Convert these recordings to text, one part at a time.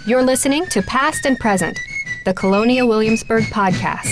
You're listening to Past and Present, the Colonial Williamsburg podcast.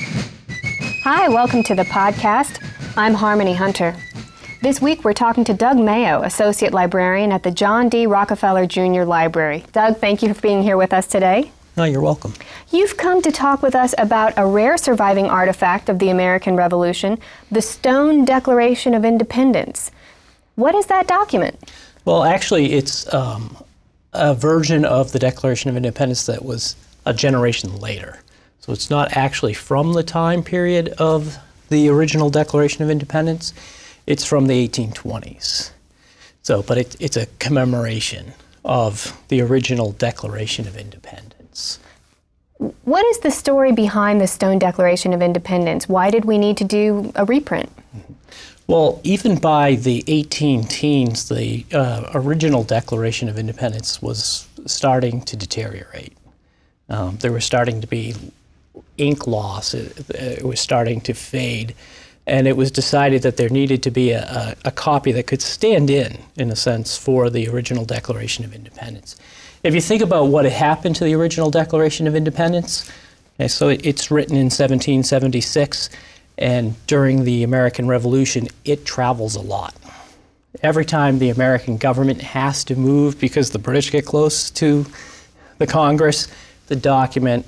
Hi, welcome to the podcast. I'm Harmony Hunter. This week we're talking to Doug Mayo, Associate Librarian at the John D. Rockefeller Jr. Library. Doug, thank you for being here with us today. No, you're welcome. You've come to talk with us about a rare surviving artifact of the American Revolution, the Stone Declaration of Independence. What is that document? Well, actually, it's a version of the Declaration of Independence that was a generation later. So it's not actually from the time period of the original Declaration of Independence. It's from the 1820s. So, but it's a commemoration of the original Declaration of Independence. What is the story behind the Stone Declaration of Independence? Why did we need to do a reprint? Well, even by the 1810s, the original Declaration of Independence was starting to deteriorate. There was starting to be ink loss. It was starting to fade. And it was decided that there needed to be a copy that could stand in a sense, for the original Declaration of Independence. If you think about what had happened to the original Declaration of Independence, so it's written in 1776, and during the American Revolution, it travels a lot. Every time the American government has to move because the British get close to the Congress, the document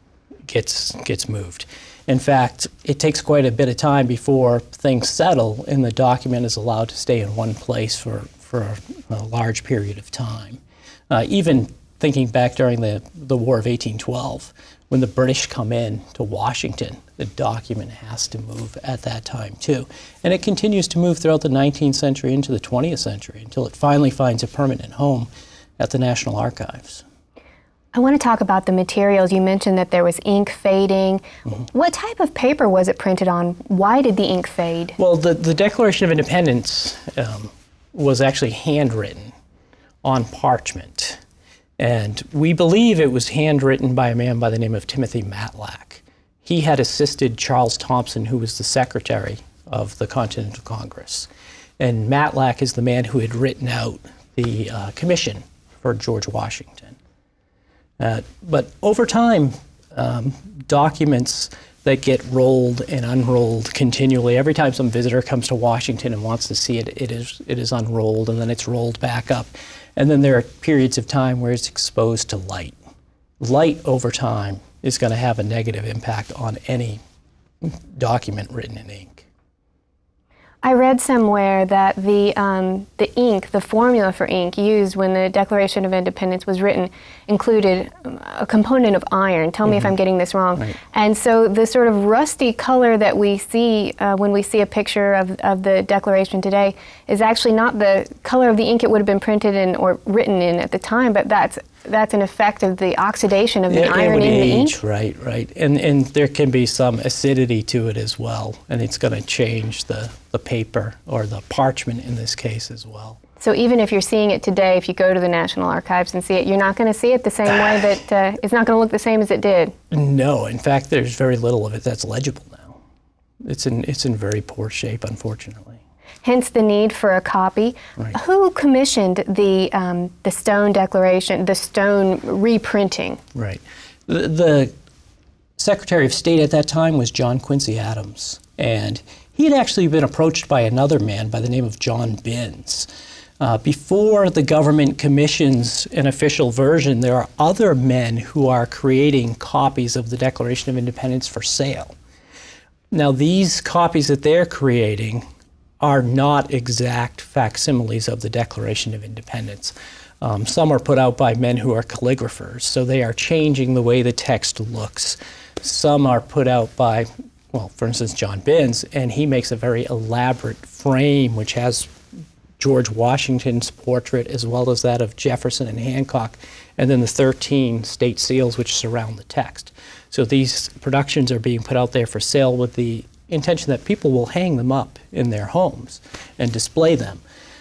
gets moved. In fact, it takes quite a bit of time before things settle and the document is allowed to stay in one place for a large period of time. Even thinking back during the War of 1812, when the British come in to Washington, the document has to move at that time too. And it continues to move throughout the 19th century into the 20th century until it finally finds a permanent home at the National Archives. I want to talk about the materials. You mentioned that there was ink fading. Mm-hmm. What type of paper was it printed on? Why did the ink fade? Well, the Declaration of Independence was actually handwritten on parchment. And we believe it was handwritten by a man by the name of Timothy Matlack. He had assisted Charles Thomson, who was the secretary of the Continental Congress. And Matlack is the man who had written out the commission for George Washington. But over time, documents that get rolled and unrolled continually, every time some visitor comes to Washington and wants to see it, it is unrolled and then it's rolled back up. And then there are periods of time where it's exposed to light. Light over time is going to have a negative impact on any document written in ink. I read somewhere that the ink, the formula for ink used when the Declaration of Independence was written, included a component of iron. Tell me if I'm getting this wrong. Right. And so the sort of rusty color that we see when we see a picture of the Declaration today is actually not the color of the ink it would have been printed in or written in at the time, but that's an effect of the oxidation of the iron in the ink. Right. And there can be some acidity to it as well, and it's going to change the paper or the parchment in this case as well. So even if you're seeing it today, if you go to the National Archives and see it, you're not going to see it the same way that it's not going to look the same as it did. No, in fact, there's very little of it that's legible now. It's in very poor shape, unfortunately. Hence the need for a copy. Right. Who commissioned the Stone Declaration, the Stone reprinting? Right. The Secretary of State at that time was John Quincy Adams, and he had actually been approached by another man by the name of John Binns. Before the government commissions an official version, there are other men who are creating copies of the Declaration of Independence for sale. Now, these copies that they're creating are not exact facsimiles of the Declaration of Independence. Some are put out by men who are calligraphers, so they are changing the way the text looks. Some are put out by, well, for instance, John Binns, and he makes a very elaborate frame which has George Washington's portrait as well as that of Jefferson and Hancock, and then the 13 state seals which surround the text. So these productions are being put out there for sale with the intention that people will hang them up in their homes and display them.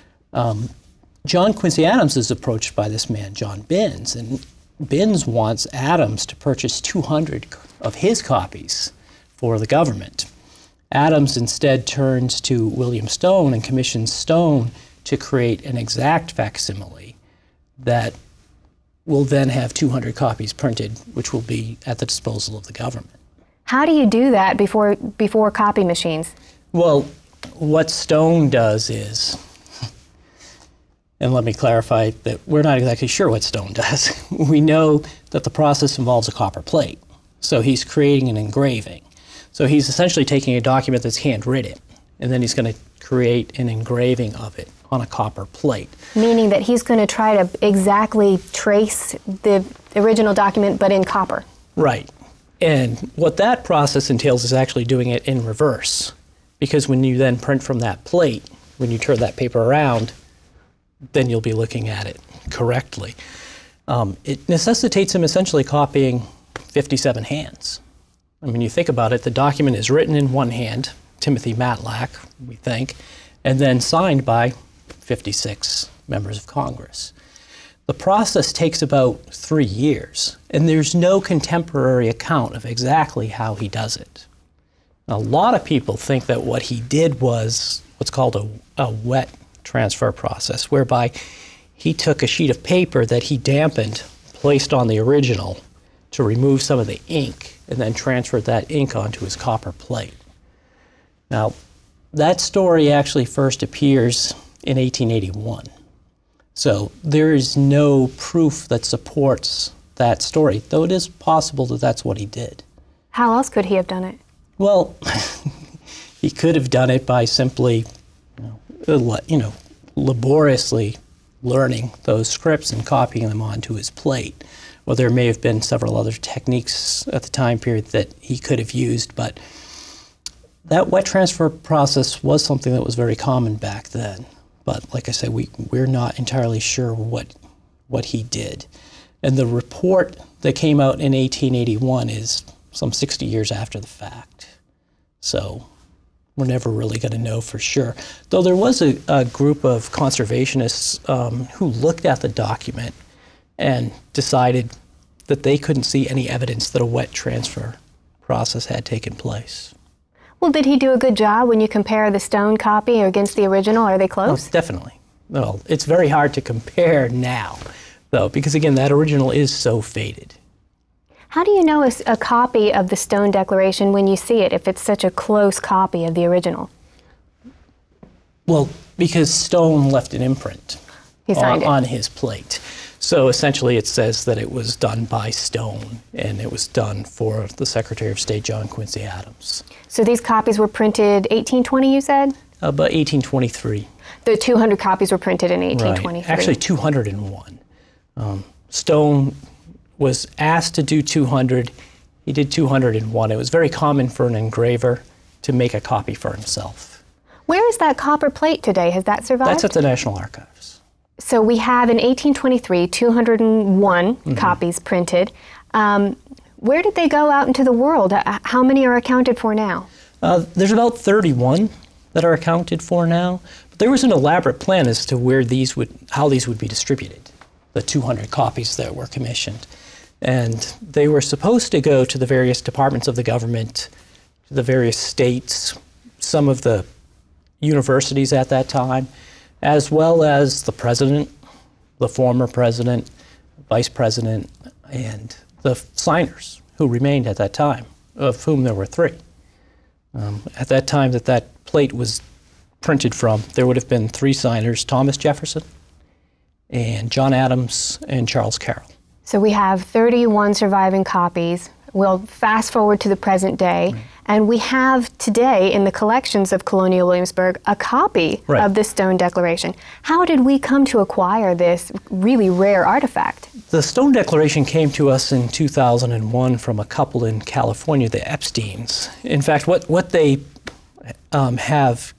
John Quincy Adams is approached by this man, John Binns, and Binns wants Adams to purchase 200 of his copies for the government. Adams instead turns to William Stone and commissions Stone to create an exact facsimile that will then have 200 copies printed, which will be at the disposal of the government. How do you do that before copy machines? Well, what Stone does is, and let me clarify that we're not exactly sure what Stone does. We know that the process involves a copper plate. So he's creating an engraving. So he's essentially taking a document that's handwritten, and then he's going to create an engraving of it on a copper plate. Meaning that he's going to try to exactly trace the original document, but in copper. Right. And what that process entails is actually doing it in reverse. Because when you then print from that plate, when you turn that paper around, then you'll be looking at it correctly. It necessitates him essentially copying 57 hands. I mean, you think about it, the document is written in one hand, Timothy Matlack, we think, and then signed by 56 members of Congress. The process takes about 3 years, and there's no contemporary account of exactly how he does it. A lot of people think that what he did was what's called a wet transfer process, whereby he took a sheet of paper that he dampened, placed on the original to remove some of the ink, and then transferred that ink onto his copper plate. Now, that story actually first appears in 1881. So there is no proof that supports that story, though it is possible that that's what he did. How else could he have done it? Well, he could have done it by simply, laboriously learning those scripts and copying them onto his plate. Well, there may have been several other techniques at the time period that he could have used, but that wet transfer process was something that was very common back then. But like I said, we're not entirely sure what he did. And the report that came out in 1881 is some 60 years after the fact. So we're never really going to know for sure. Though there was a group of conservationists who looked at the document and decided that they couldn't see any evidence that a wet transfer process had taken place. Well, did he do a good job when you compare the Stone copy against the original? Are they close? Oh, definitely. Well, it's very hard to compare now, though, because again, that original is so faded. How do you know a copy of the Stone Declaration when you see it, if it's such a close copy of the original? Well, because Stone left an imprint on his plate. So essentially it says that it was done by Stone, and it was done for the Secretary of State, John Quincy Adams. So these copies were printed 1820, you said? About 1823. The 200 copies were printed in 1823. Right. Actually, 201. Stone was asked to do 200. He did 201. It was very common for an engraver to make a copy for himself. Where is that copper plate today? Has that survived? That's at the National Archives. So we have in 1823, 201 copies printed. Where did they go out into the world? How many are accounted for now? There's about 31 that are accounted for now. But there was an elaborate plan as to how these would be distributed, the 200 copies that were commissioned. And they were supposed to go to the various departments of the government, to the various states, some of the universities at that time, as well as the president, the former president, vice president, and the signers who remained at that time, of whom there were 3. At that time that plate was printed from, there would have been 3 signers, Thomas Jefferson, and John Adams, and Charles Carroll. So we have 31 surviving copies. We'll fast forward to the present day, and we have today in the collections of Colonial Williamsburg a copy of the Stone Declaration. How did we come to acquire this really rare artifact? The Stone Declaration came to us in 2001 from a couple in California, the Epsteins. In fact, what they have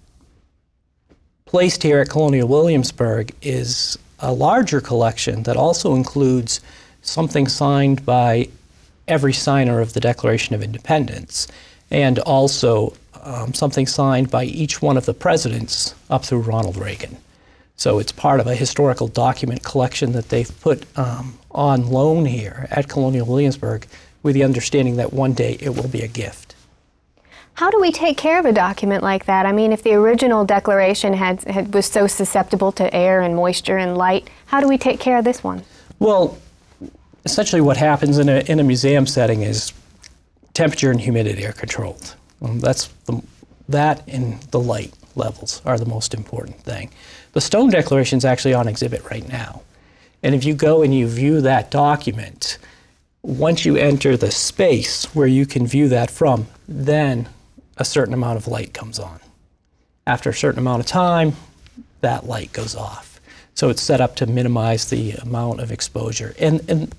placed here at Colonial Williamsburg is a larger collection that also includes something signed by every signer of the Declaration of Independence, and also something signed by each one of the presidents up through Ronald Reagan. So it's part of a historical document collection that they've put on loan here at Colonial Williamsburg, with the understanding that one day it will be a gift. How do we take care of a document like that? I mean, if the original Declaration was so susceptible to air and moisture and light, how do we take care of this one? Well, essentially what happens in a museum setting is temperature and humidity are controlled. That and the light levels are the most important thing. The Stone Declaration is actually on exhibit right now. And if you go and you view that document, once you enter the space where you can view that from, then a certain amount of light comes on. After a certain amount of time, that light goes off. So it's set up to minimize the amount of exposure. And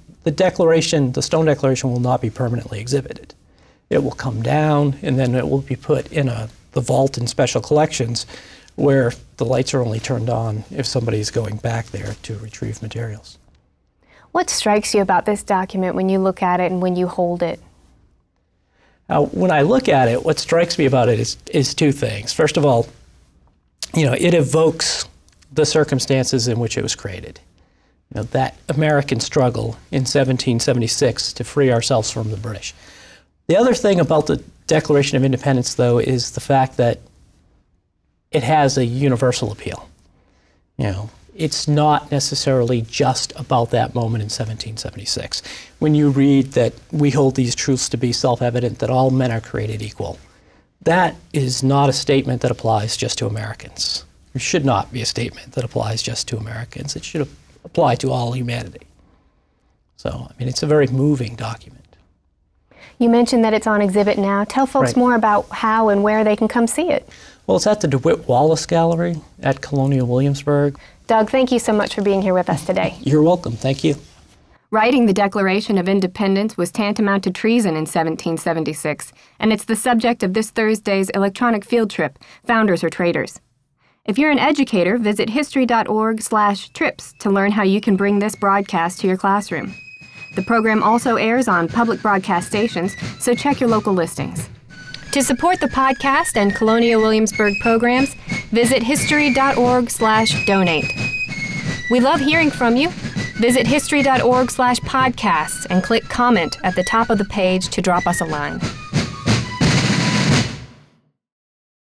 the Stone Declaration will not be permanently exhibited. It will come down, and then it will be put in the vault in special collections where the lights are only turned on if somebody's going back there to retrieve materials. What strikes you about this document when you look at it and when you hold it? When I look at it, what strikes me about it is two things. First of all, it evokes the circumstances in which it was created. That American struggle in 1776 to free ourselves from the British. The other thing about the Declaration of Independence, though, is the fact that it has a universal appeal. It's not necessarily just about that moment in 1776. When you read that we hold these truths to be self-evident, that all men are created equal, that is not a statement that applies just to Americans. It should not be a statement that applies just to Americans. It should apply to all humanity. So, it's a very moving document. You mentioned that it's on exhibit now. Tell folks more about how and where they can come see it. Well, it's at the DeWitt Wallace Gallery at Colonial Williamsburg. Doug, thank you so much for being here with us today. You're welcome. Thank you. Writing the Declaration of Independence was tantamount to treason in 1776, and it's the subject of this Thursday's electronic field trip, Founders or Traitors. If you're an educator, visit history.org/trips to learn how you can bring this broadcast to your classroom. The program also airs on public broadcast stations, so check your local listings. To support the podcast and Colonial Williamsburg programs, visit history.org/donate. We love hearing from you. Visit history.org/podcasts and click comment at the top of the page to drop us a line.